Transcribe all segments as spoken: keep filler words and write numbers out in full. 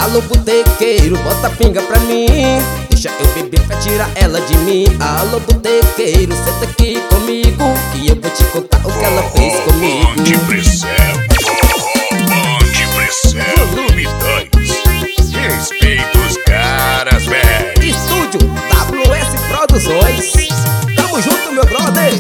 Alô botequeiro, bota pinga pra mim, deixa eu beber pra tirar ela de mim. Alô botequeiro, senta aqui comigo que eu vou te contar o que ela fez comigo. Onde precisa, onde precisa, volume dois. Respeita os caras, velho. Estúdio W S Produções. Tamo junto, meu brother.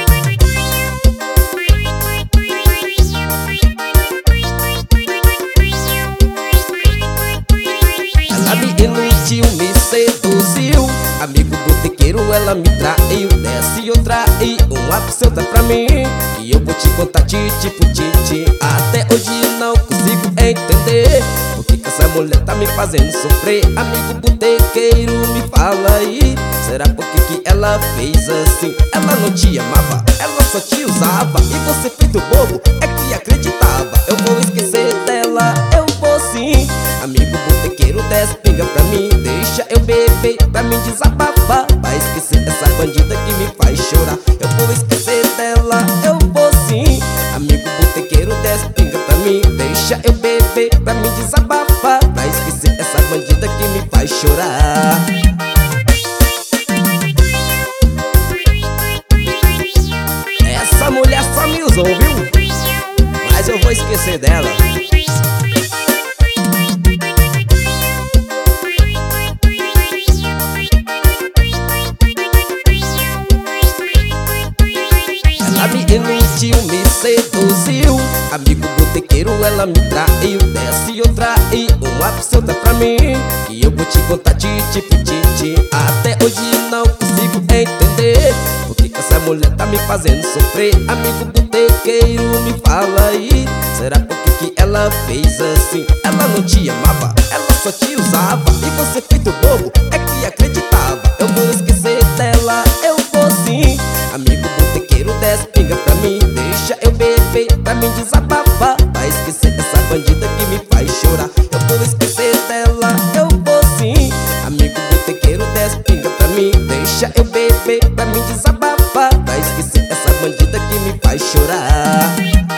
Ela me iludiu, me seduziu. Amigo botequeiro, ela me traiu. Desce eu traí uma absenta pra mim e eu vou te contar titi por titi. Até hoje não consigo entender o que que essa mulher tá me fazendo sofrer. Amigo botequeiro, me fala aí, será porque que ela fez assim? Ela não te amava, ela só te usava, e você feito bobo é que acreditava. Eu vou esquecer dela, eu vou sim. Amigo botequeiro, desce pinga pra mim, deixa eu beber pra mim desabafar. Vai esquecer essa bandida que me faz chorar. Eu vou esquecer dela, eu vou sim. Amigo botequeiro, desce pinga pra mim, deixa eu beber pra mim desabafar. Vai esquecer essa bandida que me faz chorar. Essa mulher só me usou, viu? Mas eu vou esquecer dela. Ela me iludiu, me seduziu. Amigo botequeiro, ela me traiu. Desce eu traí uma absenta pra mim e eu vou te contar titi por titi. Até hoje não consigo entender o que que essa mulher tá me fazendo sofrer. Amigo botequeiro, me fala aí, será porque que ela fez assim? Ela não te amava, ela só te usava, e você feito bobo é que acreditava. Eu vou esquecer dela, eu vou sim. Amigo botequeiro, desce pinga pra mim, deixa eu beber pra mim desabafar. Vai esquecer essa bandida que me faz chorar. Eu vou esquecer dela, eu vou sim. Amigo botequeiro, desce pinga pra mim, deixa eu beber pra mim desabafar. Vai esquecer essa bandida que me faz chorar.